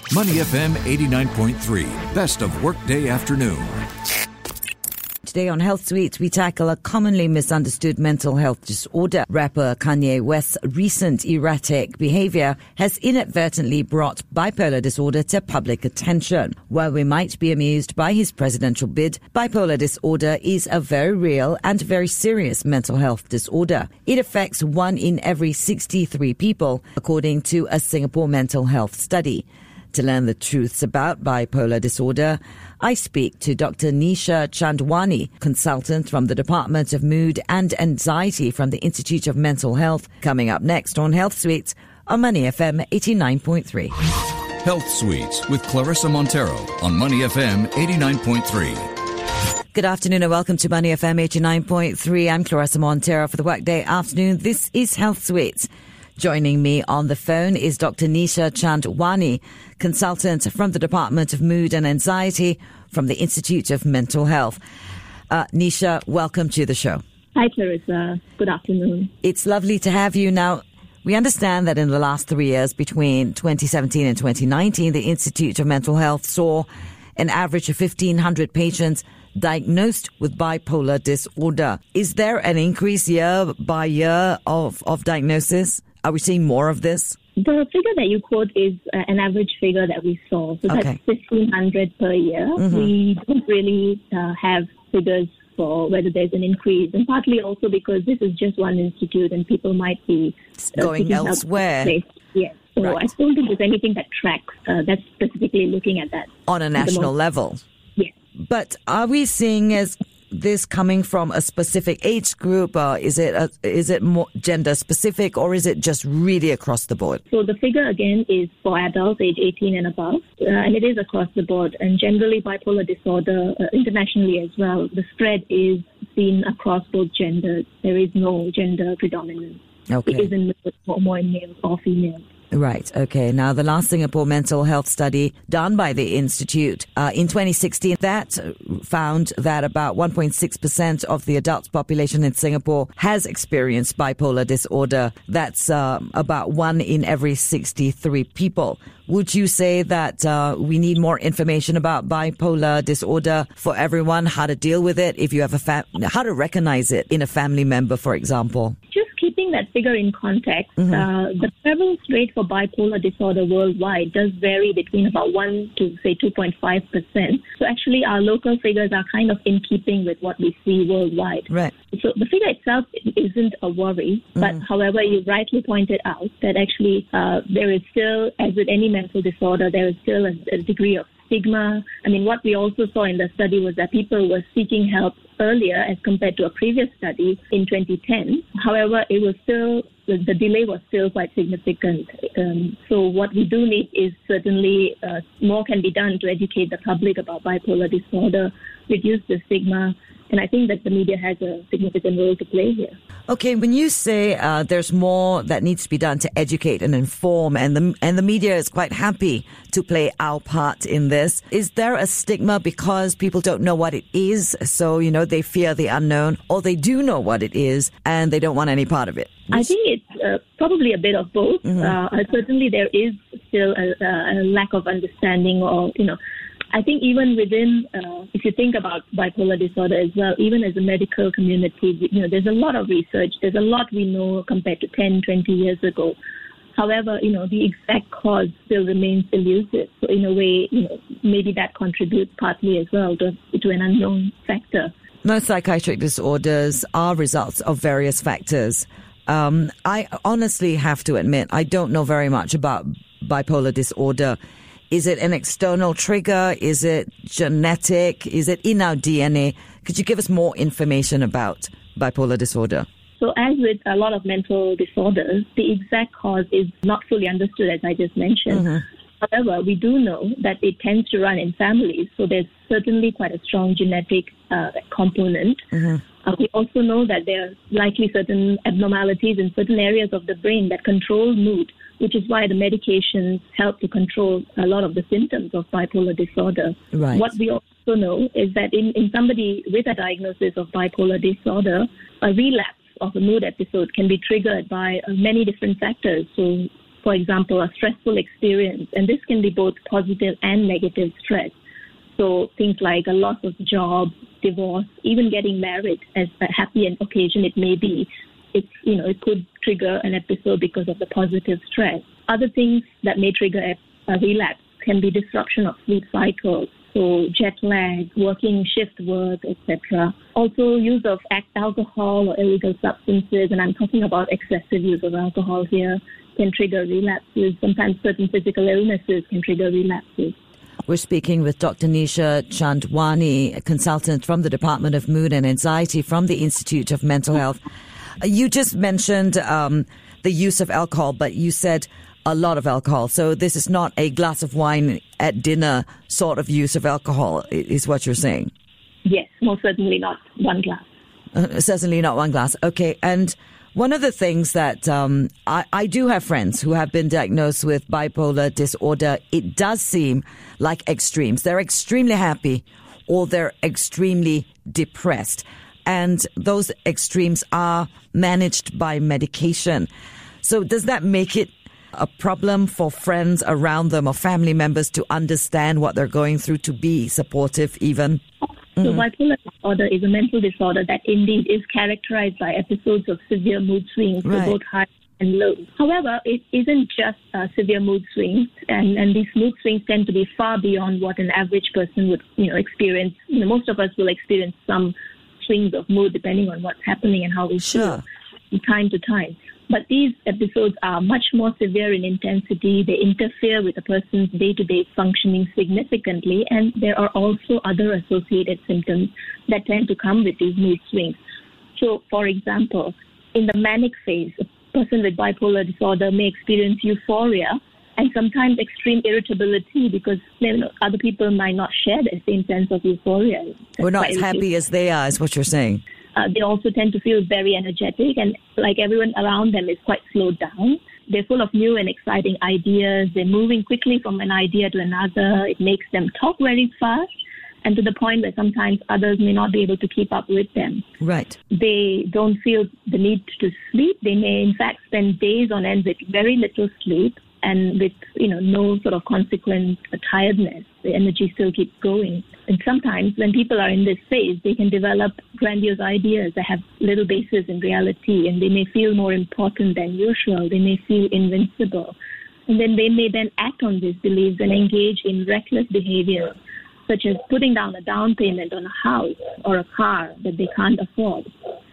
Money FM 89.3, best of workday afternoon. Today on Health Suite, we tackle a commonly misunderstood mental health disorder. Rapper Kanye West's recent erratic behavior has inadvertently brought bipolar disorder to public attention. While we might be amused by his presidential bid, bipolar disorder is a very real and very serious mental health disorder. It affects 1 in every 63 people, according to a Singapore mental health study. To learn the truths about bipolar disorder, I speak to Dr. Nisha Chandwani, consultant from the Department of Mood and Anxiety from the Institute of Mental Health, coming up next on Health Suites on Money FM 89.3. Health Suites with Clarissa Montero on Money FM 89.3. Good afternoon and welcome to Money FM 89.3. I'm Clarissa Montero for the Workday Afternoon. This is Health Suites. Joining me on the phone is Dr. Nisha Chandwani, consultant from the Department of Mood and Anxiety from the Institute of Mental Health. Nisha, welcome to the show. Hi, Clarissa. Good afternoon. It's lovely to have you. Now, we understand that in the last 3 years, between 2017 and 2019, the Institute of Mental Health saw an average of 1,500 patients diagnosed with bipolar disorder. Is there an increase year by year of diagnosis? Are we seeing more of this? The figure that you quote is an average figure that we saw. So that's 1,500 per year. Mm-hmm. We don't really have figures for whether there's an increase, and partly also because this is just one institute and people might be going elsewhere. Yes. So right. I don't think there's anything that tracks that's specifically looking at that. On a national level? Yes. But are we seeing as this coming from a specific age group? Is it more gender specific, or is it just really across the board? So the figure again is for adults age 18 and above, and it is across the board. And generally, bipolar disorder internationally as well, the spread is seen across both genders. There is no gender predominance. Okay. It isn't more in males or females. Right. Okay. Now, the last Singapore mental health study done by the Institute in 2016, that found that about 1.6% of the adult population in Singapore has experienced bipolar disorder. That's about 1 in every 63 people. Would you say that we need more information about bipolar disorder for everyone, how to deal with it, if you have how to recognize it in a family member, for example? Just keeping that figure in context, the prevalence rate for bipolar disorder worldwide does vary between about 1 to, say, 2.5%. So actually, our local figures are kind of in keeping with what we see worldwide. Right. So the figure itself isn't a worry, but however, you rightly pointed out that actually there is still, as with any mental disorder, there is still a degree of stigma. I mean, what we also saw in the study was that people were seeking help earlier as compared to a previous study in 2010. However, it was still, the delay was still quite significant. So what we do need is certainly more can be done to educate the public about bipolar disorder, reduce the stigma, and I think that the media has a significant role to play here. Okay, when you say there's more that needs to be done to educate and inform, and the media is quite happy to play our part in this, is there a stigma because people don't know what it is, so, they fear the unknown, or they do know what it is and they don't want any part of it? I think it's probably a bit of both. Certainly there is still a lack of understanding, or, I think even within, if you think about bipolar disorder as well, even as a medical community, there's a lot of research. There's a lot we know compared to 10, 20 years ago. However, the exact cause still remains elusive. So in a way, maybe that contributes partly as well to an unknown factor. Most psychiatric disorders are results of various factors. I honestly have to admit, I don't know very much about bipolar disorder. Is it an external trigger? Is it genetic? Is it in our DNA? Could you give us more information about bipolar disorder? So as with a lot of mental disorders, the exact cause is not fully understood, as I just mentioned. However, we do know that it tends to run in families, so there's certainly quite a strong genetic component. We also know that there are likely certain abnormalities in certain areas of the brain that control mood, which is why the medications help to control a lot of the symptoms of bipolar disorder. Right. What we also know is that in somebody with a diagnosis of bipolar disorder, a relapse of a mood episode can be triggered by many different factors. So, for example, a stressful experience, and this can be both positive and negative stress. So things like a loss of job, divorce, even getting married, as a happy an occasion it may be, it could trigger an episode because of the positive stress. Other things that may trigger a relapse can be disruption of sleep cycles, so jet lag, working shift work, etc. Also, use of alcohol or illegal substances, and I'm talking about excessive use of alcohol here, can trigger relapses. Sometimes certain physical illnesses can trigger relapses. We're speaking with Dr. Nisha Chandwani, a consultant from the Department of Mood and Anxiety from the Institute of Mental Health. You just mentioned the use of alcohol, but you said a lot of alcohol. So this is not a glass of wine at dinner sort of use of alcohol, is what you're saying? Yes, most certainly not one glass. Certainly not one glass. Okay. And one of the things that I do have friends who have been diagnosed with bipolar disorder. It does seem like extremes. They're extremely happy or they're extremely depressed. And those extremes are managed by medication. So does that make it a problem for friends around them or family members to understand what they're going through, to be supportive even? So bipolar disorder is a mental disorder that indeed is characterized by episodes of severe mood swings, right, both high and low. However, it isn't just severe mood swings, and these mood swings tend to be far beyond what an average person would experience. Most of us will experience some swings of mood depending on what's happening and how we feel from time to time. But these episodes are much more severe in intensity. They interfere with a person's day-to-day functioning significantly, and there are also other associated symptoms that tend to come with these mood swings. So, for example, in the manic phase, a person with bipolar disorder may experience euphoria and sometimes extreme irritability because other people might not share the same sense of euphoria. We're not as happy as they are, is what you're saying. They also tend to feel very energetic, and like everyone around them is quite slowed down. They're full of new and exciting ideas. They're moving quickly from an idea to another. It makes them talk very fast, and to the point where sometimes others may not be able to keep up with them. Right. They don't feel the need to sleep. They may, in fact, spend days on end with very little sleep and with, no sort of consequent tiredness. The energy still keeps going. And sometimes when people are in this phase, they can develop grandiose ideas that have little basis in reality, and they may feel more important than usual. They may feel invincible. And then they may then act on these beliefs and engage in reckless behavior, such as putting down a down payment on a house or a car that they can't afford.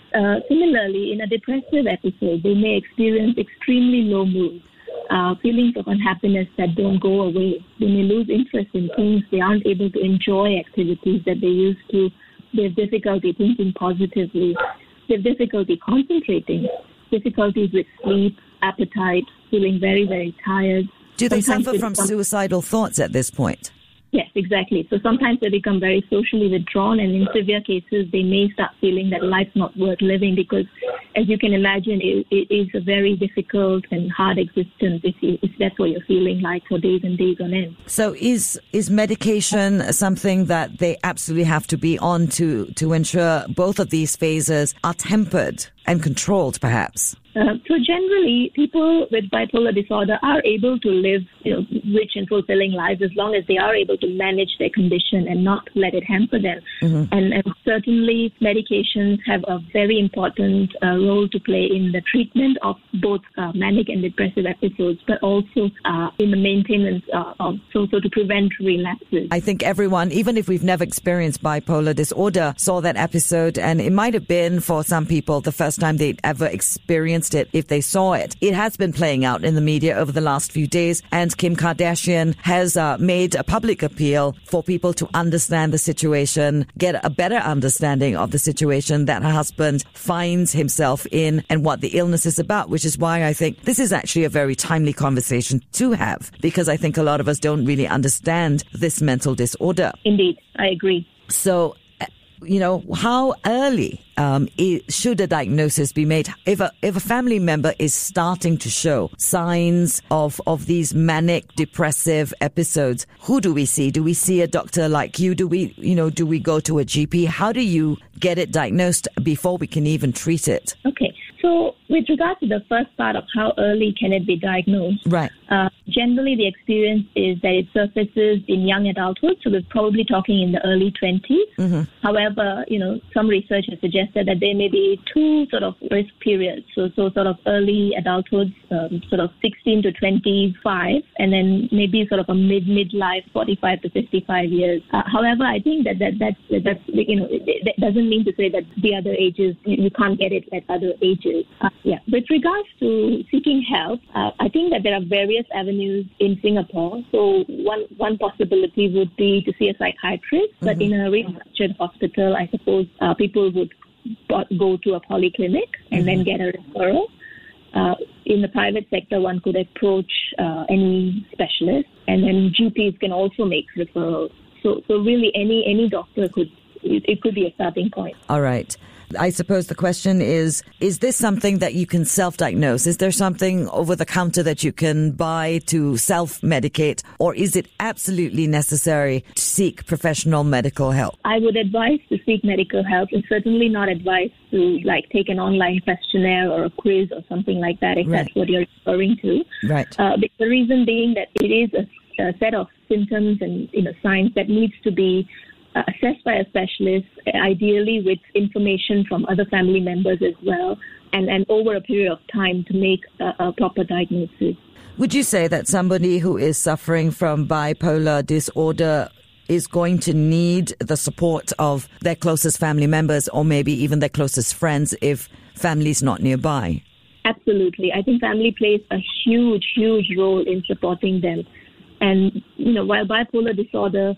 Similarly, in a depressive episode, they may experience extremely low mood, feelings of unhappiness that don't go away. They may lose interest in things. They aren't able to enjoy activities that they used to. They have difficulty thinking positively. They have difficulty concentrating, difficulties with sleep, appetite, feeling very, very tired. Do they suffer from suicidal thoughts at this point? Yes, exactly. So sometimes they become very socially withdrawn, and in severe cases, they may start feeling that life's not worth living because, as you can imagine, it is a very difficult and hard existence if that's what you're feeling like for days and days on end. So is medication something that they absolutely have to be on to ensure both of these phases are tempered and controlled, perhaps? So generally, people with bipolar disorder are able to live rich and fulfilling lives as long as they are able to manage their condition and not let it hamper them. Mm-hmm. And certainly, medications have a very important role to play in the treatment of both manic and depressive episodes, but also in the maintenance so to prevent relapses. I think everyone, even if we've never experienced bipolar disorder, saw that episode, and it might have been for some people the first time they'd ever experienced it if they saw it. It has been playing out in the media over the last few days, and Kim Kardashian has made a public appeal for people to understand the situation, get a better understanding of the situation that her husband finds himself in and what the illness is about, which is why I think this is actually a very timely conversation to have, because I think a lot of us don't really understand this mental disorder. Indeed, I agree. So, how early should a diagnosis be made? If a family member is starting to show signs of these manic depressive episodes, who do we see? Do we see a doctor like you? Do we go to a GP? How do you get it diagnosed before we can even treat it? Okay. So with regard to the first part of how early can it be diagnosed, Right. Generally the experience is that it surfaces in young adulthood, so we're probably talking in the early 20s. Mm-hmm. However, some research has suggested that there may be two sort of risk periods, so sort of early adulthood, sort of 16 to 25, and then maybe sort of a midlife, 45 to 55 years. However, I think that doesn't mean to say that the other ages, you can't get it at other ages. With regards to seeking help, I think that there are various avenues in Singapore. So one possibility would be to see a psychiatrist, but in a restructured hospital, I suppose people would go to a polyclinic and then get a referral. In the private sector, one could approach any specialist, and then GPs can also make referrals. So really, any doctor could be a starting point. All right. I suppose the question is this something that you can self-diagnose? Is there something over the counter that you can buy to self-medicate, or is it absolutely necessary to seek professional medical help? I would advise to seek medical help, and certainly not advise to take an online questionnaire or a quiz or something like that, if that's what you're referring to. Right. The reason being that it is a set of symptoms and signs that needs to be assessed by a specialist, ideally with information from other family members as well, and over a period of time to make a proper diagnosis. Would you say that somebody who is suffering from bipolar disorder is going to need the support of their closest family members, or maybe even their closest friends if family's not nearby? Absolutely. I think family plays a huge, huge role in supporting them. And, while bipolar disorder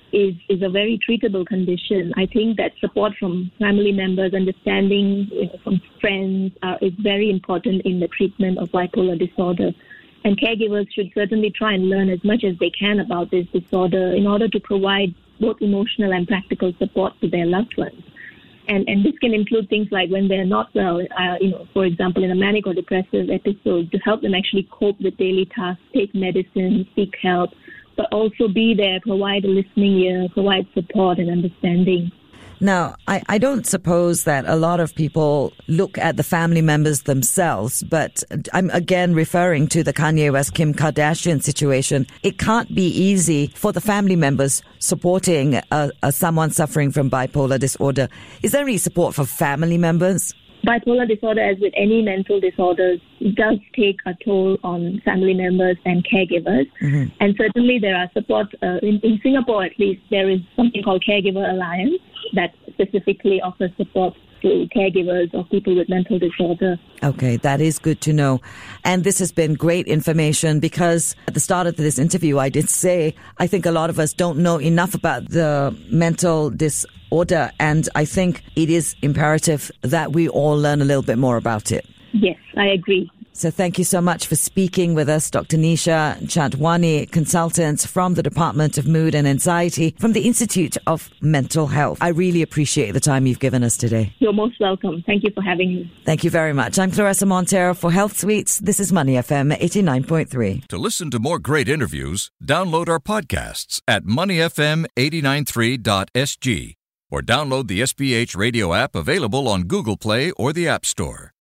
is a very treatable condition, I think that support from family members, understanding from friends is very important in the treatment of bipolar disorder. And caregivers should certainly try and learn as much as they can about this disorder in order to provide both emotional and practical support to their loved ones. And this can include things like when they're not well, for example, in a manic or depressive episode, to help them actually cope with daily tasks, take medicine, seek help, but also be there, provide a listening ear, provide support and understanding. Now, I don't suppose that a lot of people look at the family members themselves, but I'm again referring to the Kanye West, Kim Kardashian situation. It can't be easy for the family members supporting someone suffering from bipolar disorder. Is there any support for family members? Bipolar disorder, as with any mental disorders, does take a toll on family members and caregivers. Mm-hmm. And certainly there are support. In Singapore, at least, there is something called Caregiver Alliance that specifically offers support to caregivers of people with mental disorder. Okay, that is good to know. And this has been great information, because at the start of this interview, I did say I think a lot of us don't know enough about the mental disorder, and I think it is imperative that we all learn a little bit more about it. Yes, I agree. So thank you so much for speaking with us, Dr. Nisha Chandwani, consultant from the Department of Mood and Anxiety from the Institute of Mental Health. I really appreciate the time you've given us today. You're most welcome. Thank you for having me. Thank you very much. I'm Clarissa Montero for Health Suites. This is Money FM 89.3. To listen to more great interviews, download our podcasts at moneyfm893.sg or download the SPH radio app available on Google Play or the App Store.